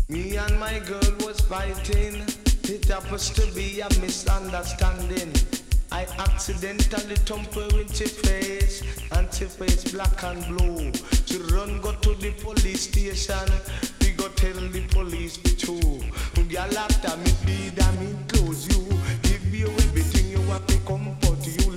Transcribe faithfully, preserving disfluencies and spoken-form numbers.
Me and my girl was fighting. It happens to be a misunderstanding. I accidentally thump her in her face, and she face black and blue. She run go to the police station. We go tell the police the truth. Girl after me feed and me clothes you, give you everything you have to comfort you.